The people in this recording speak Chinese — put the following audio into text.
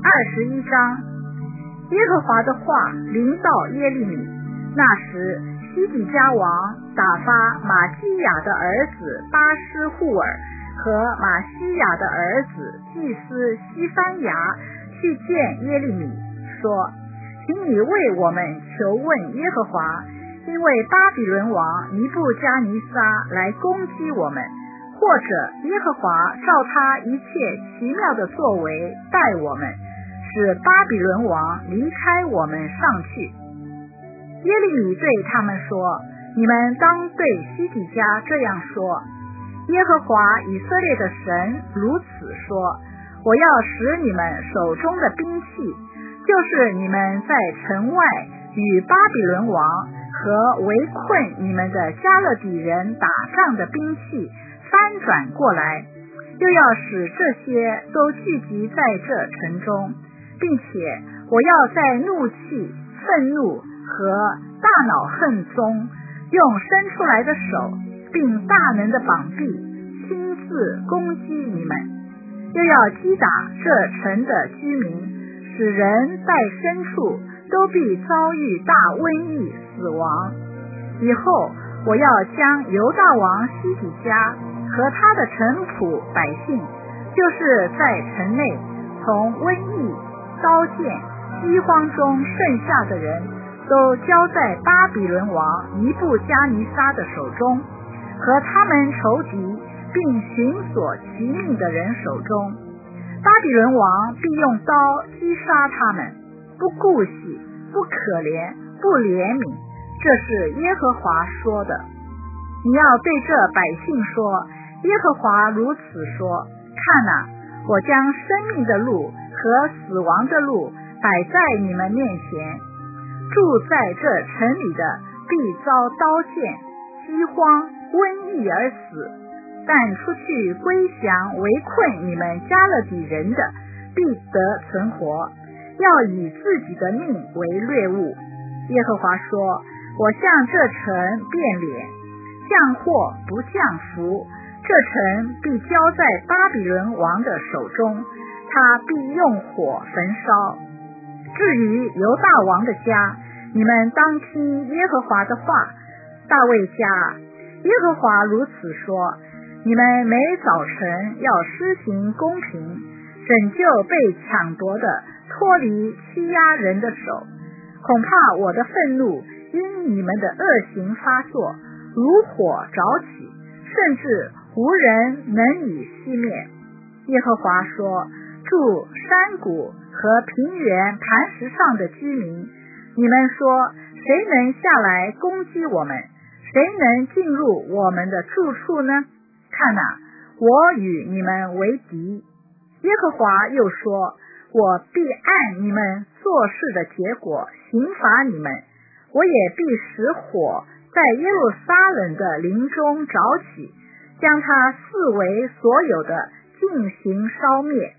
21章。耶和华的话临到耶利米，那时西底家王打发马基雅的儿子巴施户尔和马西亚的儿子祭司西番雅去见耶利米，说：请你为我们求问耶和华，因为巴比伦王尼布加尼撒来攻击我们，或者耶和华照他一切奇妙的作为待我们，使巴比伦王离开我们上去。耶利米对他们说：你们当对西底家这样说，耶和华以色列的神如此说：我要使你们手中的兵器，就是你们在城外与巴比伦王和围困你们的加勒底人打仗的兵器翻转过来，又要使这些都聚集在这城中，并且我要在怒气、愤怒和大恼恨中，用伸出来的手并大能的膀臂亲自攻击你们，又要击打这城的居民，使人在深处都必遭遇大瘟疫死亡。以后我要将犹大王西底家和他的臣仆百姓，就是在城内从瘟疫、刀剑、饥荒中剩下的人，都交在巴比伦王尼布加尼撒的手中，和他们仇敌并寻索其命的人手中。巴比伦王必用刀击杀他们，不顾惜，不可怜，不怜悯。这是耶和华说的。你要对这百姓说，耶和华如此说：看哪，我将生命的路和死亡的路摆在你们面前，住在这城里的必遭刀剑、饥荒、瘟疫而死，但出去归降围困你们加勒底人的必得存活，要以自己的命为掠物。耶和华说：我向这城变脸，降祸不降福，这城必交在巴比伦王的手中，他必用火焚烧。至于犹大王的家，你们当听耶和华的话。大卫家，耶和华如此说：你们每早晨要施行公平，拯救被抢夺的脱离欺压人的手。恐怕我的愤怒因你们的恶行发作，如火着起，甚至无人能以熄灭。耶和华说：住山谷和平原磐石上的居民，你们说，谁能下来攻击我们？谁能进入我们的住处呢？看哪，我与你们为敌。耶和华又说：我必按你们做事的结果刑罚你们，我也必使火在耶路撒冷的林中着起，将它四围所有的尽行烧灭。